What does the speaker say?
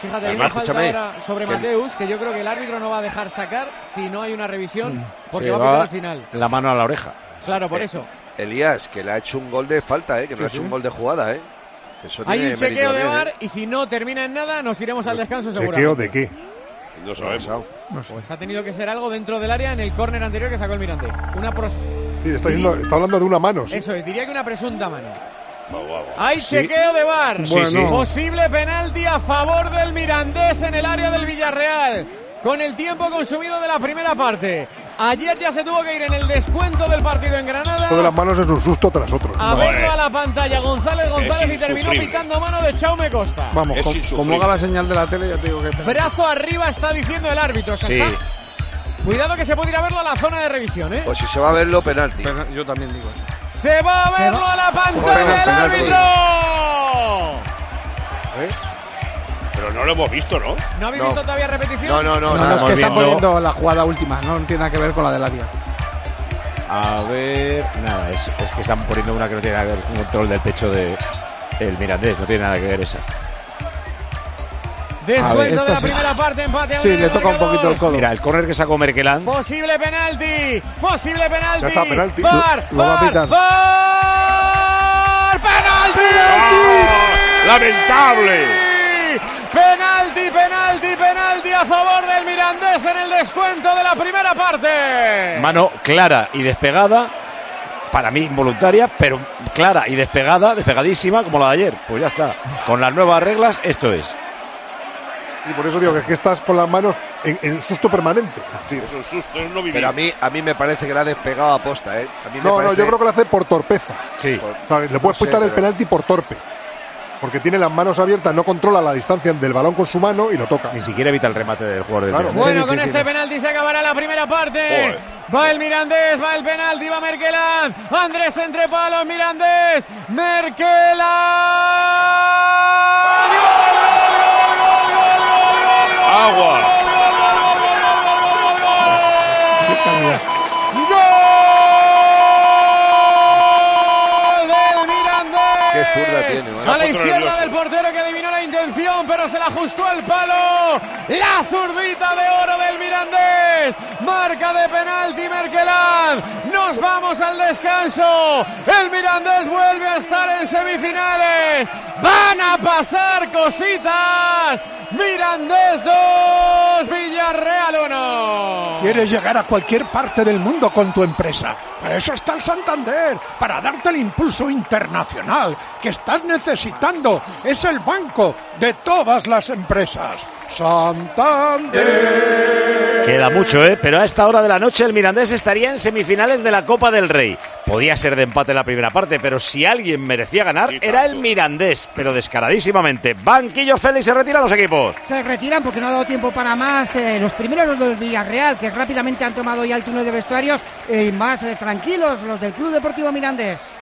Fíjate, hay una falta ahora sobre Mateus, que yo creo que el árbitro no va a dejar sacar si no hay una revisión, porque va a pitar al final. La mano a la oreja. Claro, por eso. Elías, que le ha hecho un gol de falta, que no ha hecho un gol de jugada, Eso hay un chequeo de VAR y si no termina en nada, nos iremos al descanso seguramente. ¿Chequeo de qué? No sabemos. Pues ha tenido que ser algo dentro del área en el córner anterior que sacó el Mirandés. Sí, está hablando de una mano. ¿Sí? Eso es, diría que una presunta mano. Hay chequeo de VAR. Bueno. Posible penalti a favor del Mirandés en el área del Villarreal. Con el tiempo consumido de la primera parte. Ayer ya se tuvo que ir en el descuento del partido en Granada. Todas las manos es un susto tras otro. A verlo a la pantalla González y terminó pitando mano de Chaume Costa. Vamos, como haga la señal de la tele, ya te digo que... Brazo arriba está diciendo el árbitro. Sí. Cuidado que se puede ir a verlo a la zona de revisión, Pues si se va a verlo, penalti. Yo también digo eso. Se va a verlo a la pantalla el árbitro. Pero no lo hemos visto, ¿no? ¿No habéis visto todavía repetición? No, es que está poniendo la jugada última, no tiene nada que ver con la del área. A ver, nada, es que están poniendo una que no tiene nada que ver con un control del pecho de el Mirandés, no tiene nada que ver esa. Descuento de la primera parte, empate a Sí, le toca un poquito el codo. Mira, el córner que sacó Merkeland. Posible penalti. Ya está, penalti. Lo va a pitar. ¡Penalti! ¡Lamentable! Penalti a favor del Mirandés en el descuento de la primera parte. Mano clara y despegada, para mí involuntaria, pero clara y despegadísima como la de ayer. Pues ya está, con las nuevas reglas esto es. Y por eso digo que es que estás con las manos en susto permanente. Es un susto, es no vivir. Pero a mí me parece que la ha despegado a posta, A mí me No, parece... yo creo que lo hace por torpeza. Sí. O sea, le puedes quitar el penalti por torpe. Porque tiene las manos abiertas, no controla la distancia del balón con su mano y lo toca. Ni siquiera evita el remate del jugador del Mirandés. Bueno, con este penalti se acabará la primera parte. Va el Mirandés, va el penalti, va Merkeland. Andrés entre palos, Mirandés. Merkeland. ¡Agua! Qué zurda tiene, a la izquierda del portero que adivinó la intención, pero se la ajustó el palo. La zurdita de oro del Mirandés. Marca de penalti Merkeland. Nos vamos al descanso. El Mirandés vuelve a estar en semifinales. Van a pasar cositas. Mirandés 2, Villarreal 1. ¿Quieres llegar a cualquier parte del mundo con tu empresa? Para eso está el Santander, para darte el impulso internacional que estás necesitando. Es el banco de todas las empresas. Santander. Queda mucho, pero a esta hora de la noche el Mirandés estaría en semifinales de la Copa del Rey. Podía ser de empate la primera parte, pero si alguien merecía ganar era el Mirandés, pero descaradísimamente. Banquillo Félix, se retiran los equipos. Se retiran porque no ha dado tiempo para más. Los primeros, los del Villarreal, que rápidamente han tomado ya el turno de vestuarios, más tranquilos los del Club Deportivo Mirandés.